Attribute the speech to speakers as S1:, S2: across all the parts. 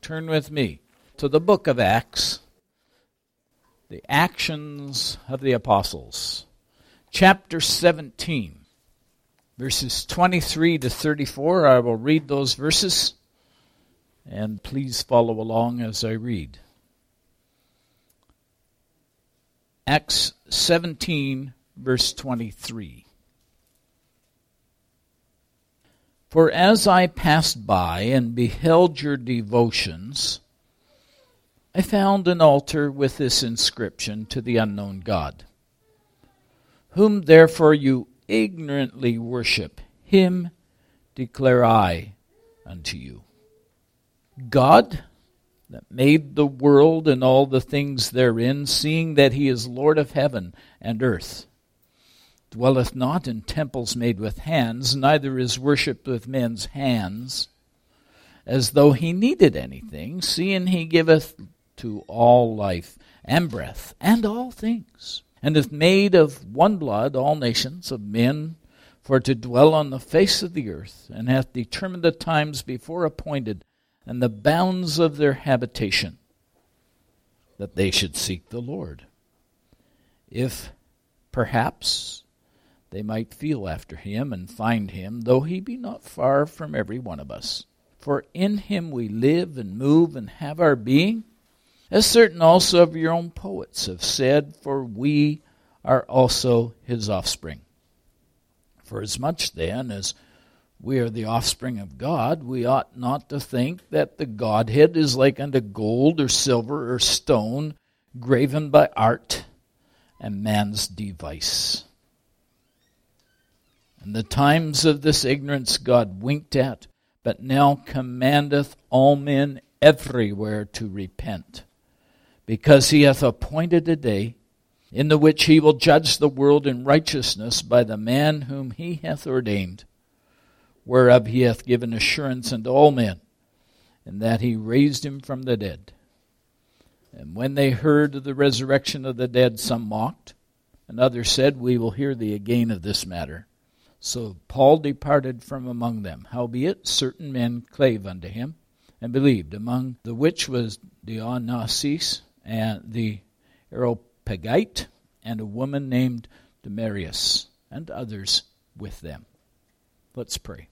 S1: turn with me to the book of Acts, the Actions of the Apostles, chapter 17, verses 23 to 34. I will read those verses, and please follow along as I read. Acts 17, verse 23. For as I passed by and beheld your devotions, I found an altar with this inscription to the unknown God. Whom therefore you ignorantly worship, him declare I unto you. God, that made the world and all the things therein, seeing that he is Lord of heaven and earth, dwelleth not in temples made with hands, neither is worshipped with men's hands, as though he needed anything, seeing he giveth to all life and breath and all things, and hath made of one blood all nations of men for to dwell on the face of the earth, and hath determined the times before appointed and the bounds of their habitation, that they should seek the Lord, if perhaps they might feel after him and find him, though he be not far from every one of us. For in him we live and move and have our being, as certain also of your own poets have said, for we are also his offspring. For as much then as we are the offspring of God, we ought not to think that the Godhead is like unto gold or silver or stone, graven by art and man's device. And the times of this ignorance God winked at, but now commandeth all men everywhere to repent, because he hath appointed a day in the which he will judge the world in righteousness by the man whom he hath ordained, whereof he hath given assurance unto all men, and that he raised him from the dead. And when they heard of the resurrection of the dead, some mocked, and others said, We will hear thee again of this matter. So Paul departed from among them. Howbeit certain men clave unto him, and believed, among the which was Dionysius, and the Areopagite, and a woman named Damaris, and others with them. Let's pray.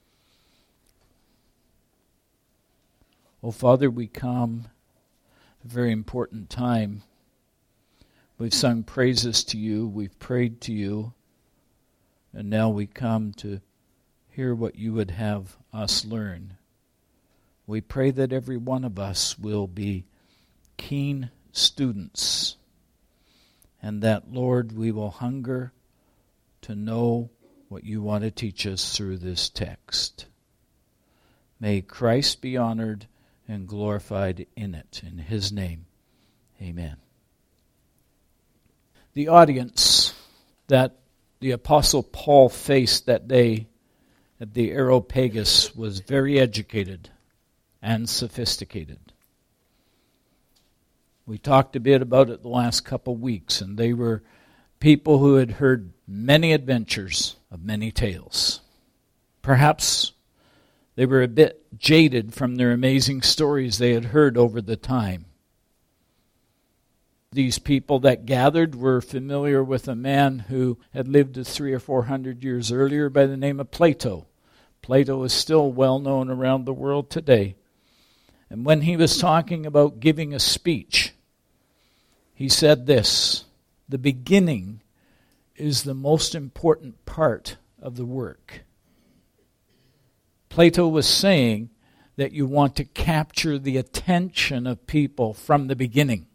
S1: Oh, Father, we come at a very important time. We've sung praises to you, we've prayed to you, and now we come to hear what you would have us learn. We pray that every one of us will be keen students, and that, Lord, we will hunger to know what you want to teach us through this text. May Christ be honored and glorified in it. In his name, amen. The audience that the Apostle Paul faced that day at the Areopagus was very educated and sophisticated. We talked a bit about it the last couple weeks, and they were people who had heard many adventures of many tales. Perhaps they were a bit jaded from their amazing stories they had heard over the time. These people that gathered were familiar with a man who had lived 300 or 400 years earlier by the name of Plato. Plato is still well known around the world today. And when he was talking about giving a speech, he said this: the beginning is the most important part of the work. Plato was saying that you want to capture the attention of people from the beginning.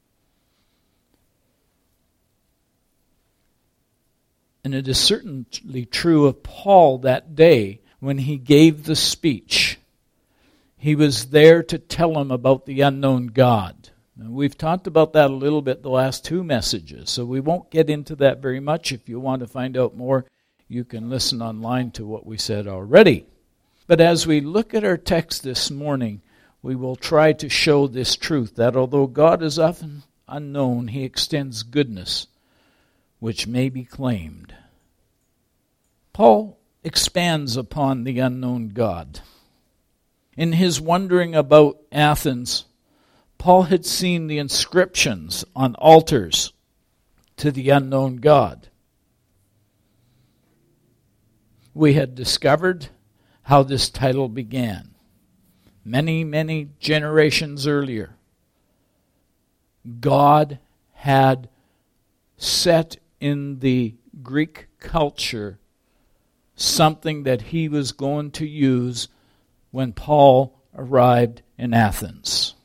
S1: And it is certainly true of Paul that day when he gave the speech. He was there to tell them about the unknown God. And we've talked about that a little bit the last two messages, so we won't get into that very much. If you want to find out more, you can listen online to what we said already. But as we look at our text this morning, we will try to show this truth, that although God is often unknown, he extends goodness, which may be claimed. Paul expands upon the unknown God. In his wondering about Athens, Paul had seen the inscriptions on altars to the unknown God. We had discovered how this title began many, many generations earlier. God had set in the Greek culture something that he was going to use when Paul arrived in Athens.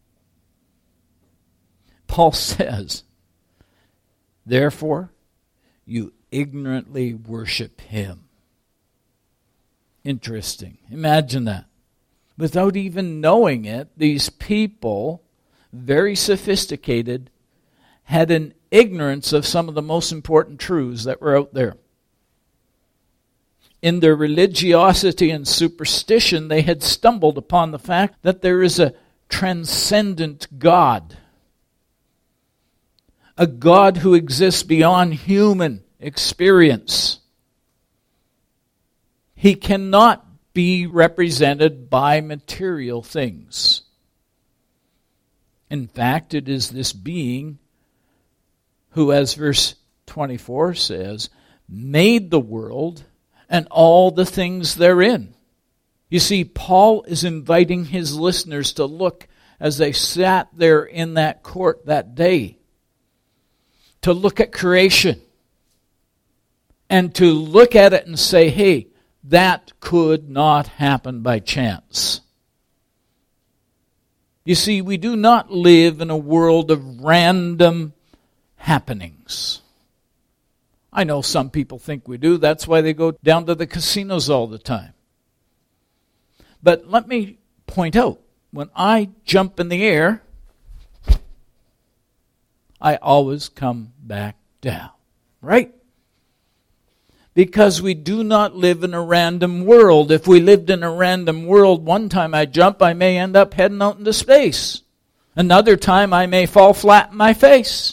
S1: Paul says, therefore, you ignorantly worship him. Interesting. Imagine that. Without even knowing it, these people, very sophisticated, had an ignorance of some of the most important truths that were out there. In their religiosity and superstition, they had stumbled upon the fact that there is a transcendent God. A God who exists beyond human experience. He cannot be represented by material things. In fact, it is this being who, as verse 24 says, made the world and all the things therein. You see, Paul is inviting his listeners to look as they sat there in that court that day, to look at creation and to look at it and say, hey, that could not happen by chance. You see, we do not live in a world of random happenings. I know some people think we do. That's why they go down to the casinos all the time. But let me point out, when I jump in the air, I always come back down. Right? Because we do not live in a random world. If we lived in a random world, one time I jump, I may end up heading out into space. Another time I may fall flat in my face.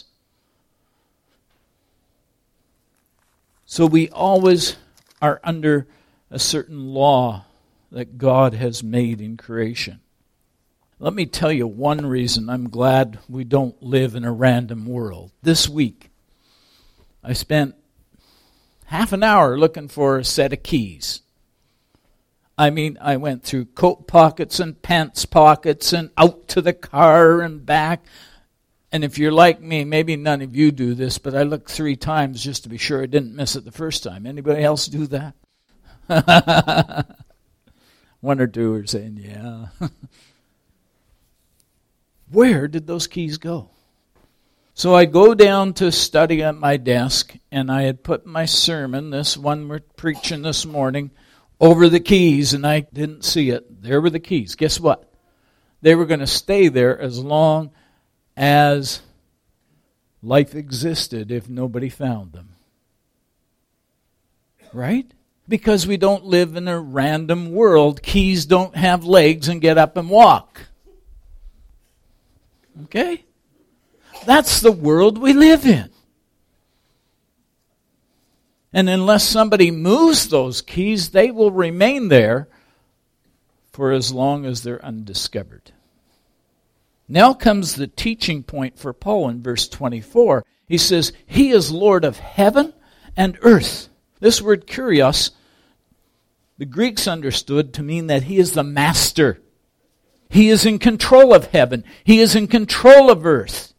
S1: So we always are under a certain law that God has made in creation. Let me tell you one reason I'm glad we don't live in a random world. This week, I spent half an hour looking for a set of keys. I mean, I went through coat pockets and pants pockets and out to the car and back. And if you're like me, maybe none of you do this, but I looked 3 times just to be sure I didn't miss it the first time. Anybody else do that? 1 or 2 are saying, yeah. Where did those keys go? So I go down to study at my desk, and I had put my sermon, this one we're preaching this morning, over the keys, and I didn't see it. There were the keys. Guess what? They were going to stay there as long as life existed if nobody found them. Right? Because we don't live in a random world. Keys don't have legs and get up and walk. Okay? That's the world we live in. And unless somebody moves those keys, they will remain there for as long as they're undiscovered. Now comes the teaching point for Paul in verse 24. He says, He is Lord of heaven and earth. This word kurios, the Greeks understood to mean that He is the master. He is in control of heaven. He is in control of earth.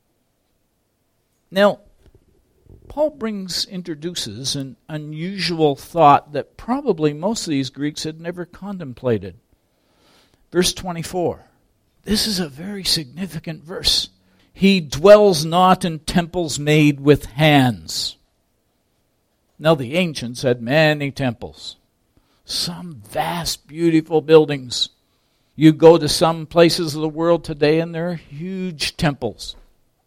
S1: Now, Paul introduces an unusual thought that probably most of these Greeks had never contemplated. Verse 24. This is a very significant verse. He dwells not in temples made with hands. Now, the ancients had many temples. Some vast, beautiful buildings. You go to some places of the world today and there are huge temples.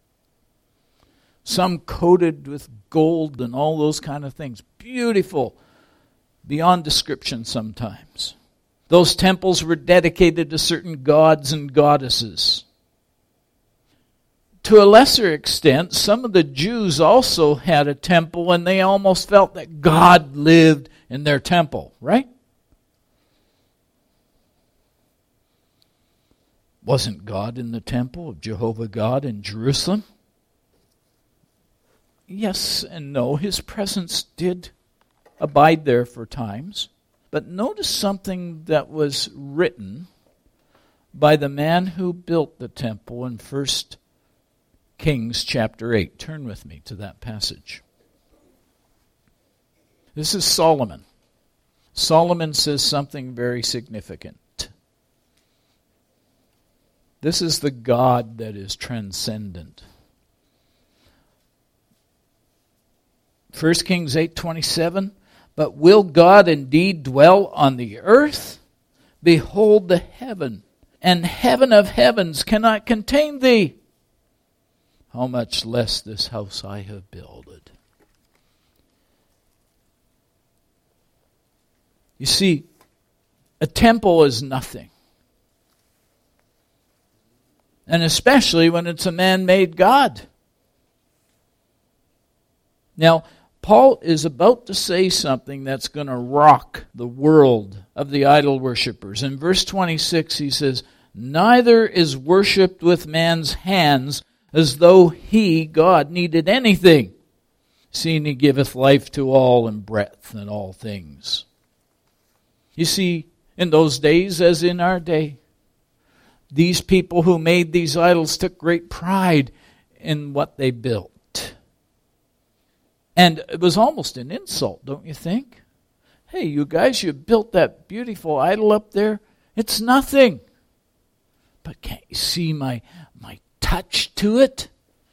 S1: Some coated with gold and all those kind of things. Beautiful, beyond description sometimes. Those temples were dedicated to certain gods and goddesses. To a lesser extent, some of the Jews also had a temple and they almost felt that God lived in their temple, right? Wasn't God in the temple of Jehovah God in Jerusalem? Yes and no. His presence did abide there for times. But notice something that was written by the man who built the temple in 1 Kings chapter 8. Turn with me to that passage. This is Solomon. Solomon says something very significant. This is the God that is transcendent. 1 Kings 8:27, but will God indeed dwell on the earth? Behold, the heaven and heaven of heavens cannot contain thee. How much less this house I have builded. You see, a temple is nothing. And especially when it's a man-made God. Now, Paul is about to say something that's going to rock the world of the idol worshippers. In verse 26 he says, neither is worshipped with man's hands as though he, God, needed anything, seeing he giveth life to all and breath and all things. You see, in those days as in our day, these people who made these idols took great pride in what they built. And it was almost an insult, don't you think? Hey, you guys, you built that beautiful idol up there. It's nothing. But can't you see my touch to it?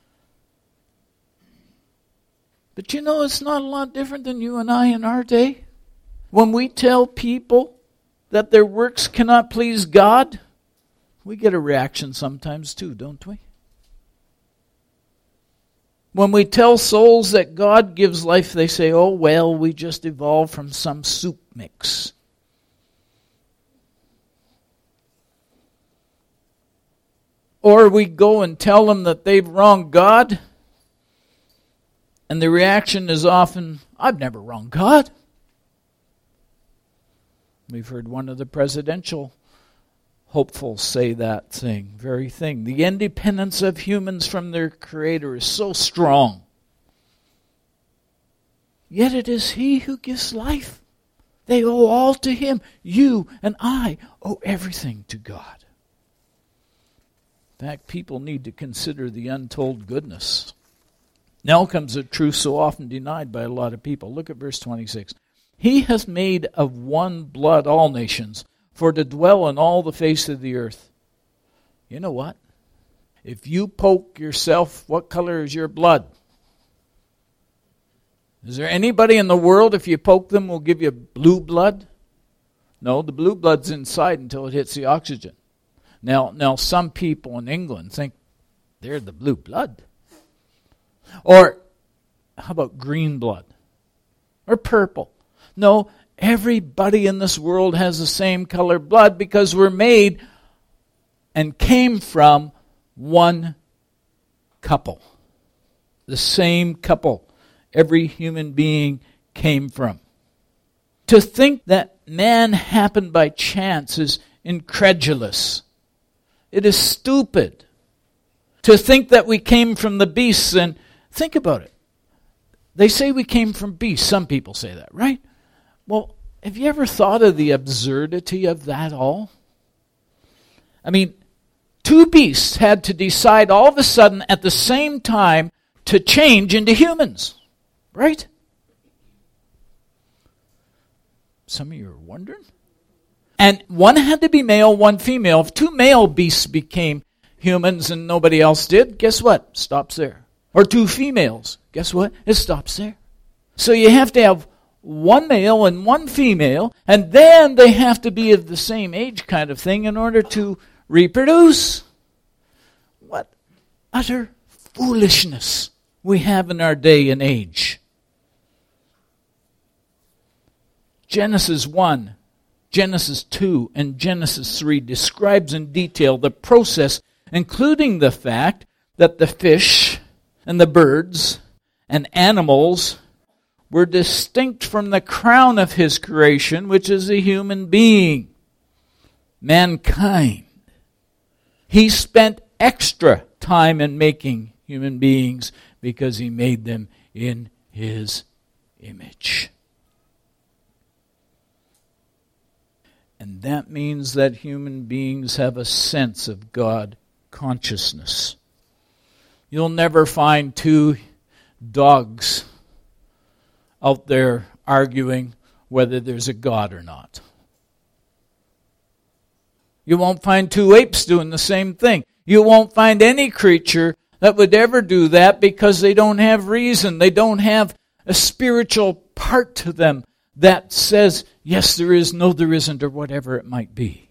S1: But you know, it's not a lot different than you and I in our day. When we tell people that their works cannot please God, we get a reaction sometimes too, don't we? When we tell souls that God gives life, they say, oh, well, we just evolved from some soup mix. Or we go and tell them that they've wronged God, and the reaction is often, I've never wronged God. We've heard one of the presidential hopefuls say that very thing. The independence of humans from their Creator is so strong. Yet it is He who gives life. They owe all to Him. You and I owe everything to God. In fact, people need to consider the untold goodness. Now comes a truth so often denied by a lot of people. Look at verse 26. He hath made of one blood all nations, for to dwell on all the face of the earth. You know what? If you poke yourself, what color is your blood? Is there anybody in the world, if you poke them, will give you blue blood? No, the blue blood's inside until it hits the oxygen. Now some people in England think they're the blue blood. Or how about green blood? Or purple? No, everybody in this world has the same color blood because we're made and came from one couple. The same couple every human being came from. To think that man happened by chance is incredulous. It is stupid. To think that we came from the beasts, and think about it. They say we came from beasts. Some people say that, right? Well, have you ever thought of the absurdity of that all? I mean, two beasts had to decide all of a sudden at the same time to change into humans, right? Some of you are wondering. And one had to be male, one female. If two male beasts became humans and nobody else did, guess what? Stops there. Or two females, guess what? It stops there. So you have to have one male and one female, and then they have to be of the same age kind of thing in order to reproduce. What utter foolishness we have in our day and age. Genesis 1, Genesis 2, and Genesis 3 describes in detail the process, including the fact that the fish and the birds and animals were distinct from the crown of His creation, which is a human being, mankind. He spent extra time in making human beings because He made them in His image. And that means that human beings have a sense of God consciousness. You'll never find two dogs out there arguing whether there's a God or not. You won't find two apes doing the same thing. You won't find any creature that would ever do that because they don't have reason. They don't have a spiritual part to them that says, yes, there is, no, there isn't, or whatever it might be.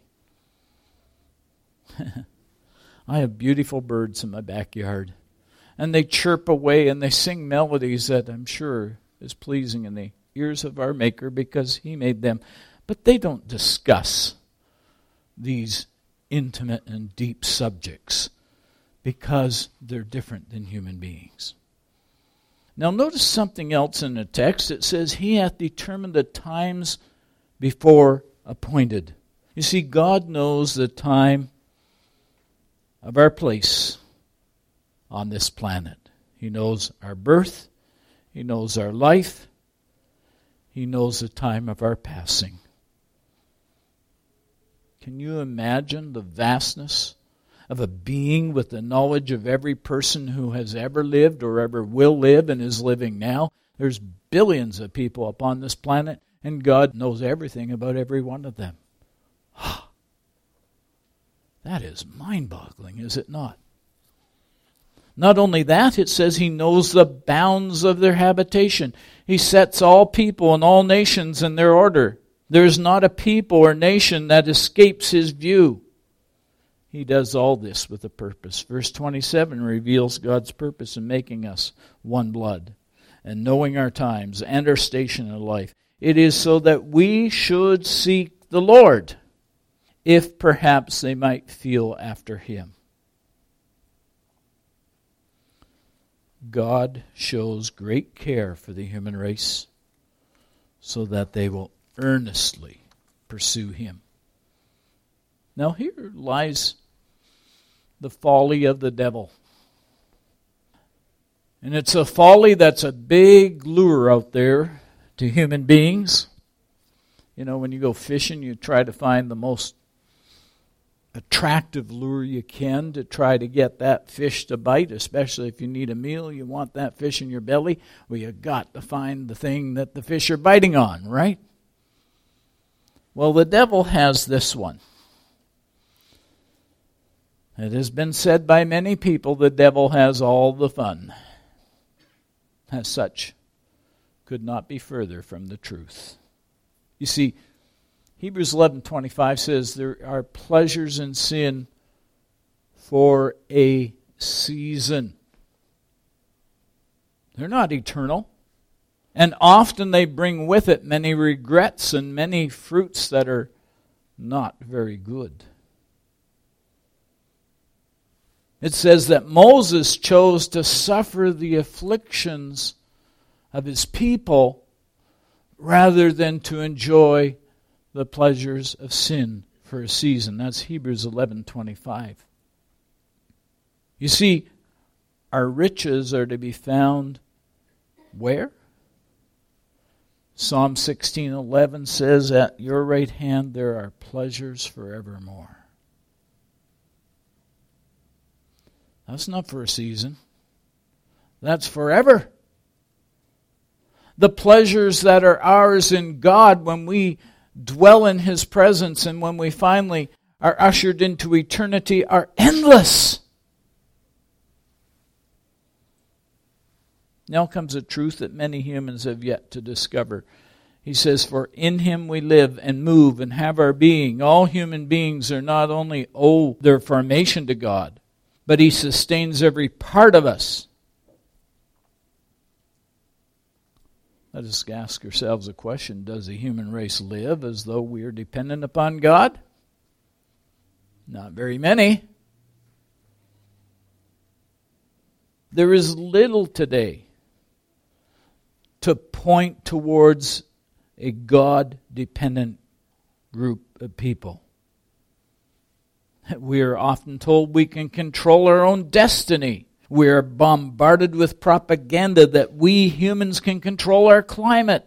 S1: I have beautiful birds in my backyard, and they chirp away and they sing melodies that I'm sure is pleasing in the ears of our Maker because He made them. But they don't discuss these intimate and deep subjects because they're different than human beings. Now notice something else in the text. It says, He hath determined the times before appointed. You see, God knows the time of our place on this planet. He knows our birth. He knows our life. He knows the time of our passing. Can you imagine the vastness of a being with the knowledge of every person who has ever lived or ever will live and is living now? There's billions of people upon this planet, and God knows everything about every one of them. That is mind-boggling, is it not? Not only that, it says He knows the bounds of their habitation. He sets all people and all nations in their order. There is not a people or nation that escapes His view. He does all this with a purpose. Verse 27 reveals God's purpose in making us one blood and knowing our times and our station in life. It is so that we should seek the Lord, if perhaps they might feel after Him. God shows great care for the human race so that they will earnestly pursue Him. Now here lies the folly of the devil. And it's a folly that's a big lure out there to human beings. You know, when you go fishing, you try to find the most attractive lure you can to try to get that fish to bite, especially if you need a meal, you want that fish in your belly. Well, you got to find the thing that the fish are biting on, right? Well, the devil has this one. It has been said by many people the devil has all the fun. As such, could not be further from the truth. You see, Hebrews 11:25 says there are pleasures in sin for a season. They're not eternal. And often they bring with it many regrets and many fruits that are not very good. It says that Moses chose to suffer the afflictions of his people rather than to enjoy the pleasures of sin for a season. That's Hebrews 11:25. You see, our riches are to be found where? Psalm 16:11 says, "At your right hand there are pleasures forevermore." That's not for a season. That's forever. The pleasures that are ours in God when we dwell in His presence and when we finally are ushered into eternity are endless. Now comes a truth that many humans have yet to discover. He says, "For in Him we live and move and have our being." All human beings are not only owe their formation to God, but He sustains every part of us. Let us ask ourselves a question. Does the human race live as though we are dependent upon God? Not very many. There is little today to point towards a God-dependent group of people. We are often told we can control our own destiny. We are bombarded with propaganda that we humans can control our climate.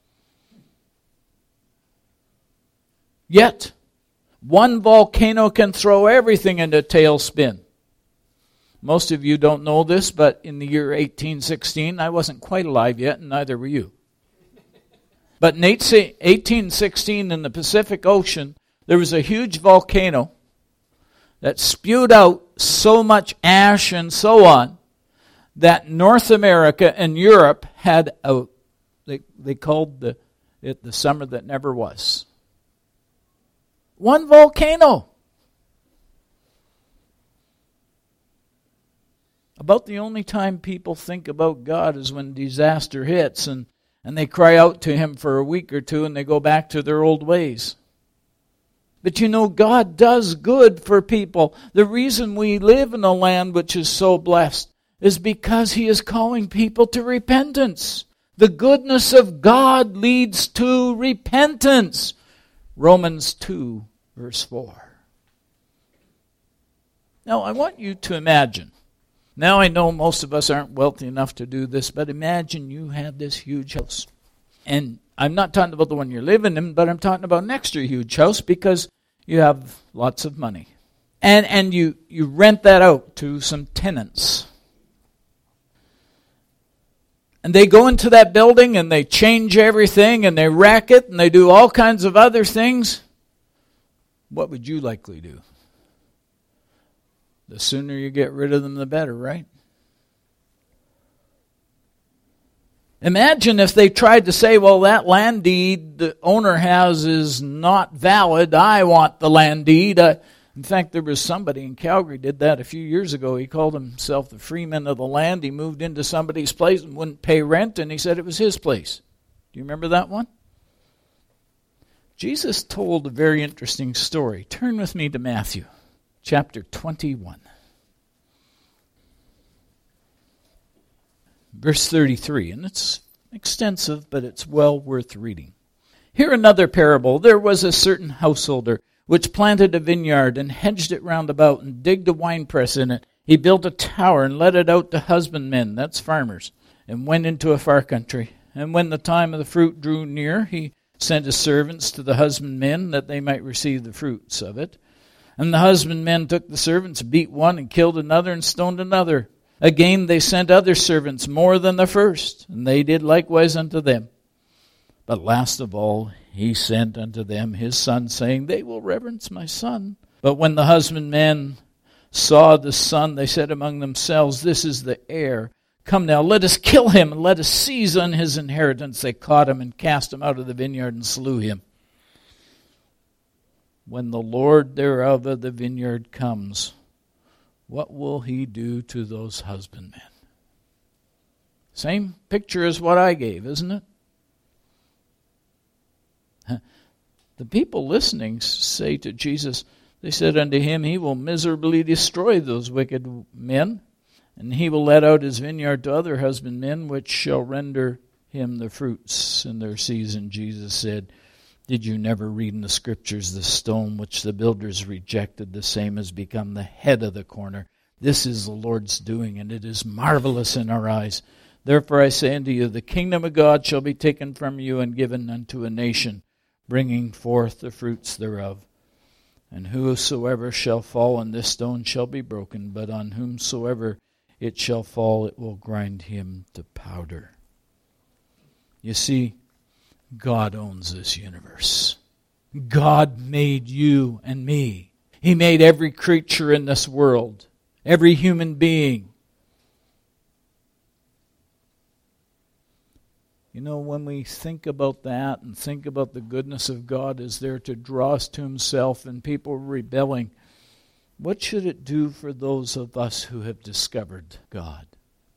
S1: Yet, one volcano can throw everything into a tailspin. Most of you don't know this, but in the year 1816, I wasn't quite alive yet, and neither were you. But in 1816 in the Pacific Ocean, there was a huge volcano that spewed out so much ash and so on that North America and Europe had they called it the summer that never was. One volcano. About the only time people think about God is when disaster hits and they cry out to Him for a week or two and they go back to their old ways. But you know, God does good for people. The reason we live in a land which is so blessed is because He is calling people to repentance. The goodness of God leads to repentance. Romans 2, verse 4. Now, I want you to imagine. Now, I know most of us aren't wealthy enough to do this, but imagine you have this huge house. And I'm not talking about the one you're living in, but I'm talking about an extra huge house because you have lots of money. And you rent that out to some tenants. And they go into that building and they change everything and they wreck it and they do all kinds of other things. What would you likely do? The sooner you get rid of them, the better, right? Imagine if they tried to say, well, that land deed the owner has is not valid. I want the land deed. In fact, there was somebody in Calgary did that a few years ago. He called himself the freeman of the land. He moved into somebody's place and wouldn't pay rent, and he said it was his place. Do you remember that one? Jesus told a very interesting story. Turn with me to Matthew chapter 21. Verse 33, and it's extensive, but it's well worth reading. Here another parable. There was a certain householder which planted a vineyard and hedged it round about and digged a winepress in it. He built a tower and let it out to husbandmen, that's farmers, and went into a far country. And when the time of the fruit drew near, he sent his servants to the husbandmen that they might receive the fruits of it. And the husbandmen took the servants, beat one, and killed another, and stoned another. Again they sent other servants more than the first, and they did likewise unto them. But last of all he sent unto them his son, saying, They will reverence my son. But when the husbandmen saw the son, they said among themselves, This is the heir. Come now, let us kill him, and let us seize on his inheritance. They caught him and cast him out of the vineyard and slew him. When the Lord thereof of the vineyard comes, what will he do to those husbandmen? Same picture as what I gave, isn't it? The people listening say to Jesus, they said unto him, He will miserably destroy those wicked men, and he will let out his vineyard to other husbandmen, which shall render him the fruits in their season. Jesus said, Did you never read in the Scriptures, the stone which the builders rejected, the same has become the head of the corner? This is the Lord's doing, and it is marvelous in our eyes. Therefore I say unto you, the kingdom of God shall be taken from you and given unto a nation, bringing forth the fruits thereof. And whosoever shall fall on this stone shall be broken, but on whomsoever it shall fall, it will grind him to powder. You see, God owns this universe. God made you and me. He made every creature in this world, every human being. You know, when we think about that and think about the goodness of God is there to draw us to Himself and people rebelling, what should it do for those of us who have discovered God?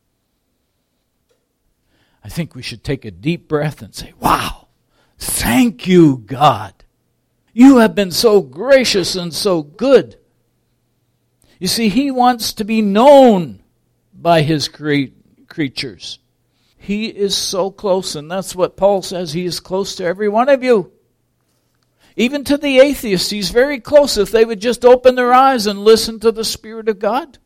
S1: I think we should take a deep breath and say, wow, thank you, God. You have been so gracious and so good. You see, He wants to be known by His creatures. He is so close, and that's what Paul says. He is close to every one of you. Even to the atheists, he's very close if they would just open their eyes and listen to the Spirit of God.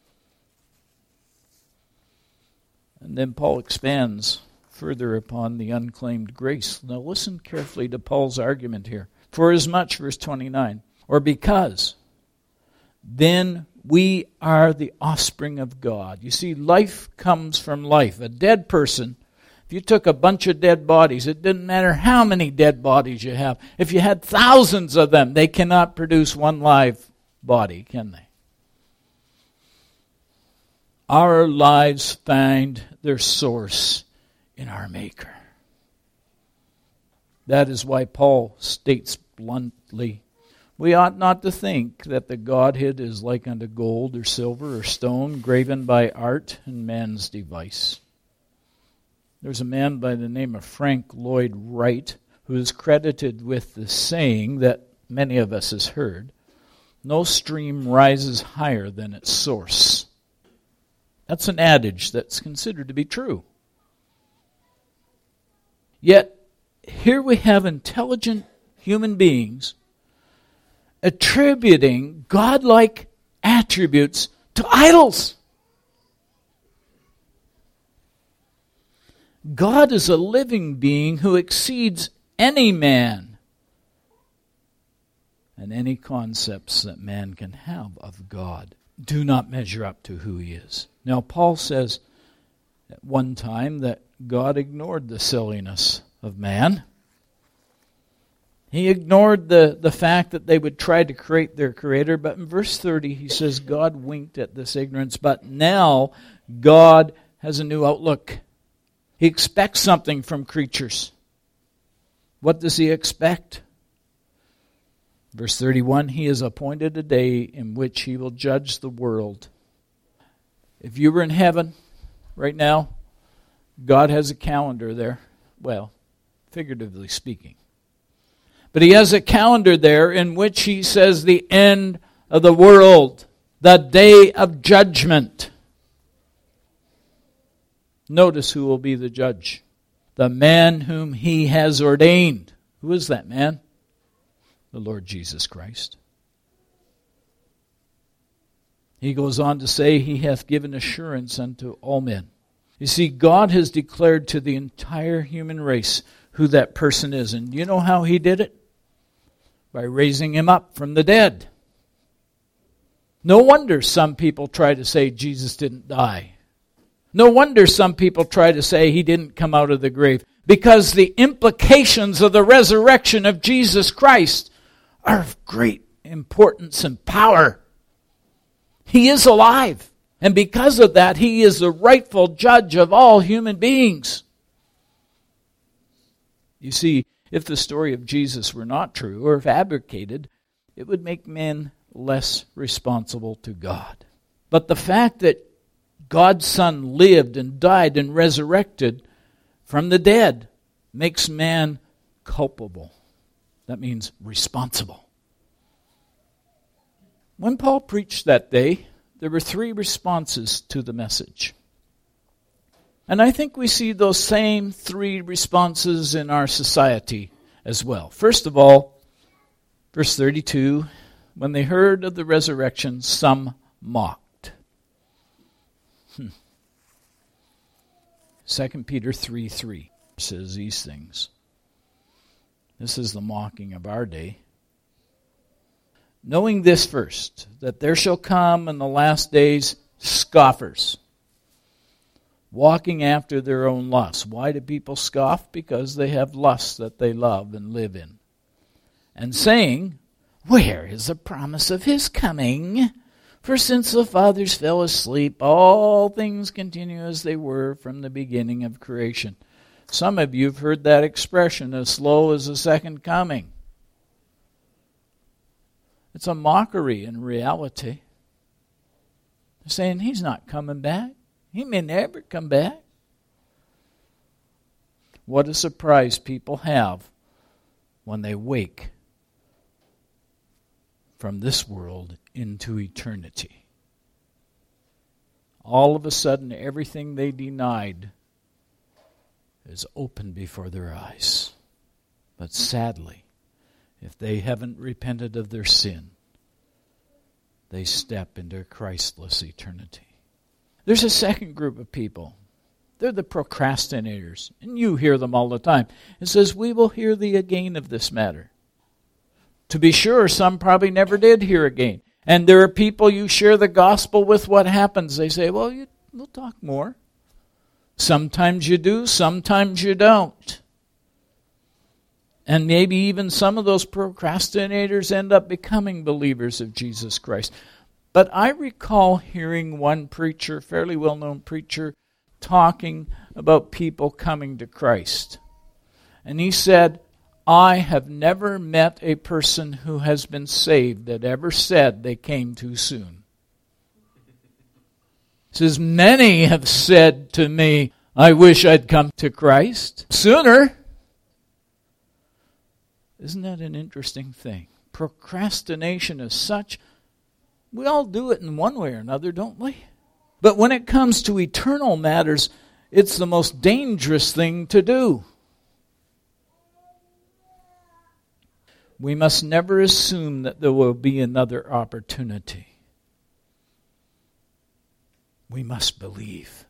S1: And then Paul expands further upon the unclaimed grace. Now listen carefully to Paul's argument here. For as much, verse 29, or because, then we are the offspring of God. You see, life comes from life. A dead person, if you took a bunch of dead bodies, it didn't matter how many dead bodies you have. If you had thousands of them, they cannot produce one live body, can they? Our lives find their source in our Maker. That is why Paul states bluntly, we ought not to think that the Godhead is like unto gold or silver or stone, graven by art and man's device. There's a man by the name of Frank Lloyd Wright who is credited with the saying that many of us has heard, no stream rises higher than its source. That's an adage that's considered to be true. Yet, here we have intelligent human beings attributing godlike attributes to idols. God is a living being who exceeds any man and any concepts that man can have of God do not measure up to who he is. Now, Paul says at one time that God ignored the silliness of man. He ignored the fact that they would try to create their creator. But in verse 30, he says, God winked at this ignorance. But now God has a new outlook. He expects something from creatures. What does he expect? Verse 31, he has appointed a day in which he will judge the world. If you were in heaven right now, God has a calendar there. Well, figuratively speaking. But he has a calendar there in which he says the end of the world, the day of judgment. Notice who will be the judge. The man whom he has ordained. Who is that man? The Lord Jesus Christ. He goes on to say, he hath given assurance unto all men. You see, God has declared to the entire human race who that person is. And you know how he did it? By raising him up from the dead. No wonder some people try to say Jesus didn't die. No wonder some people try to say he didn't come out of the grave. Because the implications of the resurrection of Jesus Christ are of great importance and power. He is alive. And because of that, he is the rightful judge of all human beings. You see, if the story of Jesus were not true or fabricated, it would make men less responsible to God. But the fact that God's Son lived and died and resurrected from the dead makes man culpable. That means responsible. When Paul preached that day, there were 3 responses to the message. And I think we see those same 3 responses in our society as well. First of all, verse 32, when they heard of the resurrection, some mocked. 2 Peter 3:3 says these things. This is the mocking of our day. Knowing this first, that there shall come in the last days scoffers, walking after their own lusts. Why do people scoff? Because they have lusts that they love and live in. And saying, where is the promise of his coming? For since the fathers fell asleep, all things continue as they were from the beginning of creation. Some of you have heard that expression, as slow as the second coming. It's a mockery in reality. They're saying he's not coming back. He may never come back. What a surprise people have when they wake from this world into eternity. All of a sudden, everything they denied is open before their eyes. But sadly, if they haven't repented of their sin, they step into a Christless eternity. There's a second group of people. They're the procrastinators, and you hear them all the time. It says, we will hear thee again of this matter. To be sure, some probably never did hear again. And there are people you share the gospel with, what happens? They say, well, we'll talk more. Sometimes you do, sometimes you don't. And maybe even some of those procrastinators end up becoming believers of Jesus Christ. But I recall hearing one preacher, fairly well-known preacher, talking about people coming to Christ. And he said, I have never met a person who has been saved that ever said they came too soon. He says, many have said to me, I wish I'd come to Christ sooner. Isn't that an interesting thing? Procrastination is such, we all do it in one way or another, don't we? But when it comes to eternal matters, it's the most dangerous thing to do. We must never assume that there will be another opportunity. We must believe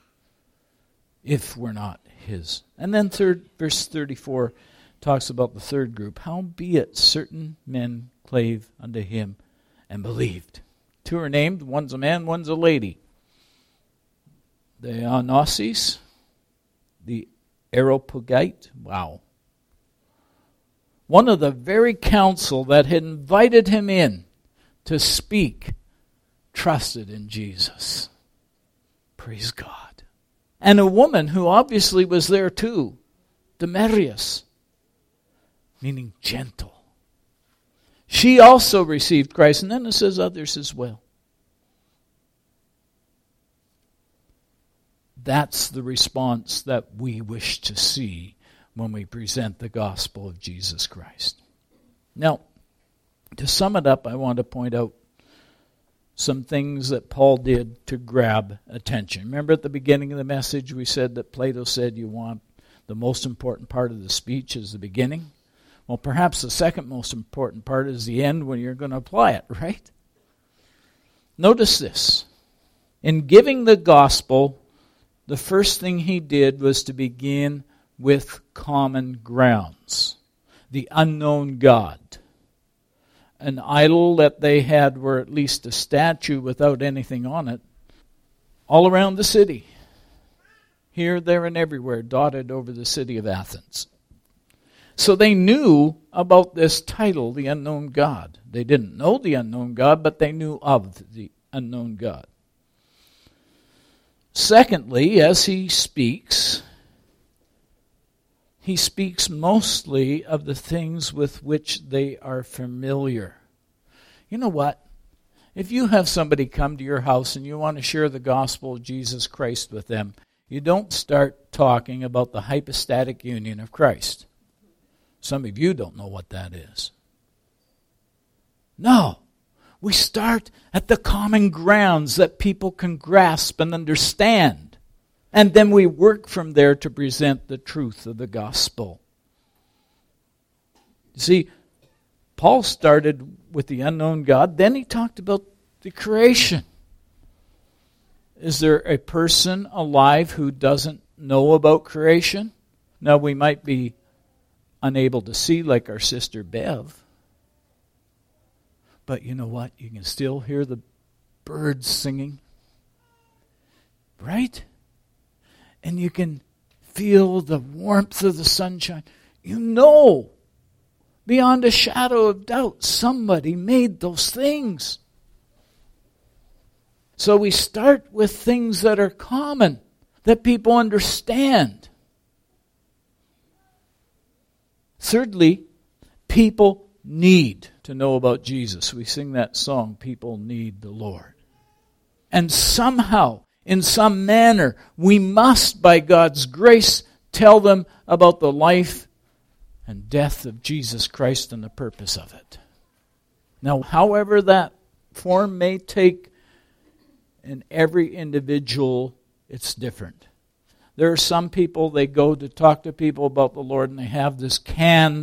S1: if we're not His. And then verse 34 talks about the third group. Howbeit certain men clave unto Him and believed. Two are named, one's a man, one's a lady. The Onassis, the Areopagite, wow. One of the very council that had invited him in to speak trusted in Jesus. Praise God. And a woman who obviously was there too, Demetrius, meaning gentle. She also received Christ. And then it says others as well. That's the response that we wish to see when we present the gospel of Jesus Christ. Now, to sum it up, I want to point out some things that Paul did to grab attention. Remember at the beginning of the message we said that Plato said you want the most important part of the speech is the beginning? Well, perhaps the second most important part is the end when you're going to apply it, right? Notice this. In giving the gospel, the first thing he did was to begin with common grounds. The unknown God. An idol that they had, were at least a statue without anything on it, all around the city. Here, there, and everywhere, dotted over the city of Athens. So they knew about this title, the unknown God. They didn't know the unknown God, but they knew of the unknown God. Secondly, as he speaks mostly of the things with which they are familiar. You know what? If you have somebody come to your house and you want to share the gospel of Jesus Christ with them, you don't start talking about the hypostatic union of Christ. Some of you don't know what that is. No. We start at the common grounds that people can grasp and understand. And then we work from there to present the truth of the gospel. You see, Paul started with the unknown God. Then he talked about the creation. Is there a person alive who doesn't know about creation? Now, we might be unable to see like our sister Bev. But you know what? You can still hear the birds singing. Right? And you can feel the warmth of the sunshine. You know, beyond a shadow of doubt, somebody made those things. So we start with things that are common, that people understand. Thirdly, people need to know about Jesus. We sing that song, People Need the Lord. And somehow, in some manner, we must, by God's grace, tell them about the life and death of Jesus Christ and the purpose of it. Now, however that form may take in every individual, it's different. There are some people, they go to talk to people about the Lord and they have this canned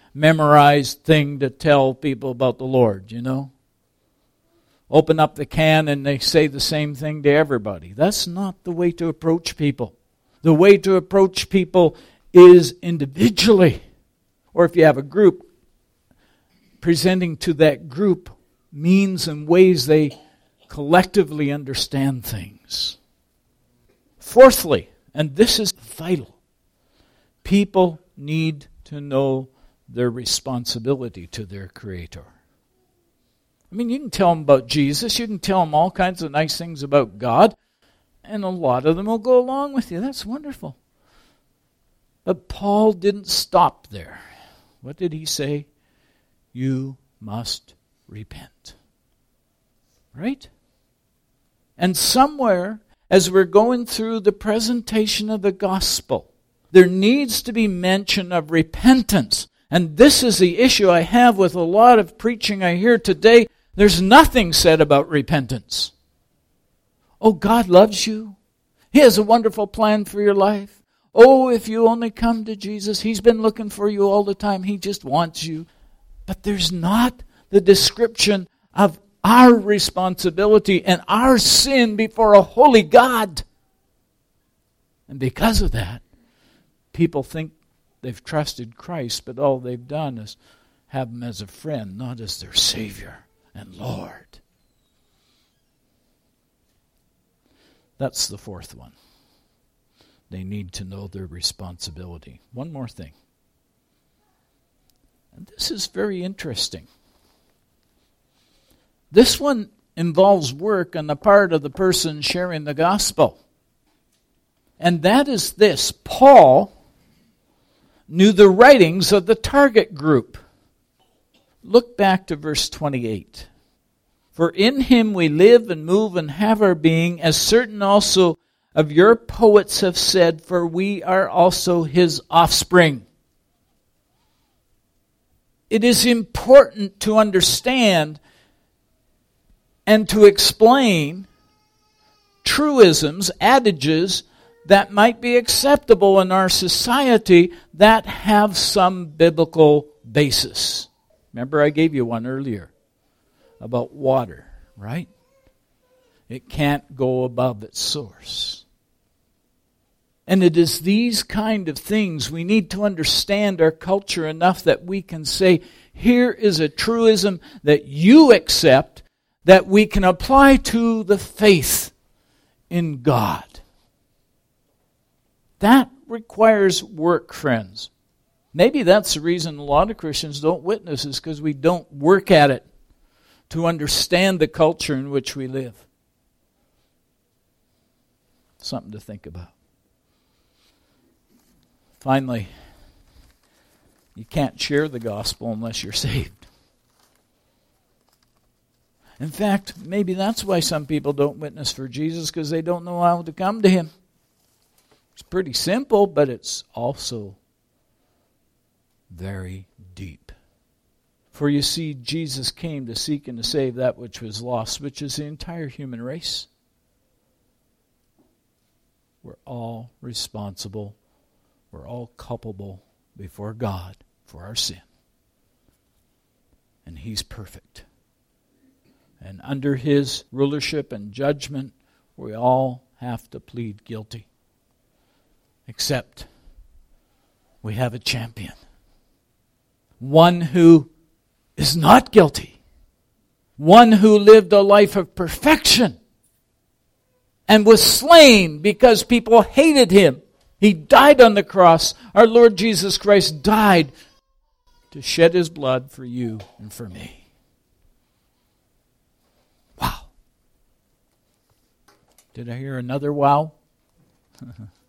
S1: memorized thing to tell people about the Lord, you know. Open up the can and they say the same thing to everybody. That's not the way to approach people. The way to approach people is individually. Or if you have a group, presenting to that group means and ways they collectively understand things. Fourthly, and this is vital, people need to know their responsibility to their Creator. I mean, you can tell them about Jesus, you can tell them all kinds of nice things about God, and a lot of them will go along with you. That's wonderful. But Paul didn't stop there. What did he say? You must repent. Right? And somewhere, as we're going through the presentation of the gospel, there needs to be mention of repentance. And this is the issue I have with a lot of preaching I hear today. There's nothing said about repentance. Oh, God loves you. He has a wonderful plan for your life. Oh, if you only come to Jesus, He's been looking for you all the time. He just wants you. But there's not the description of our responsibility and our sin before a holy God. And because of that, people think they've trusted Christ, but all they've done is have Him as a friend, not as their Savior and Lord. That's the fourth one. They need to know their responsibility. One more thing. And this is very interesting. This one involves work on the part of the person sharing the gospel. And that is this. Paul knew the writings of the target group. Look back to verse 28. For in Him we live and move and have our being, as certain also of your poets have said, for we are also His offspring. It is important to understand and to explain truisms, adages that might be acceptable in our society that have some biblical basis. Remember, I gave you one earlier about water, right? It can't go above its source. And it is these kind of things we need to understand our culture enough that we can say, here is a truism that you accept that we can apply to the faith in God. That requires work, friends. Maybe that's the reason a lot of Christians don't witness, is because we don't work at it to understand the culture in which we live. Something to think about. Finally, you can't share the gospel unless you're saved. In fact, maybe that's why some people don't witness for Jesus, because they don't know how to come to Him. It's pretty simple, but it's also very deep. For you see, Jesus came to seek and to save that which was lost, which is the entire human race. We're all responsible. We're all culpable before God for our sin. And He's perfect. And under His rulership and judgment, we all have to plead guilty. Except we have a champion. One who is not guilty. One who lived a life of perfection and was slain because people hated Him. He died on the cross. Our Lord Jesus Christ died to shed His blood for you and for me. Wow. Did I hear another wow?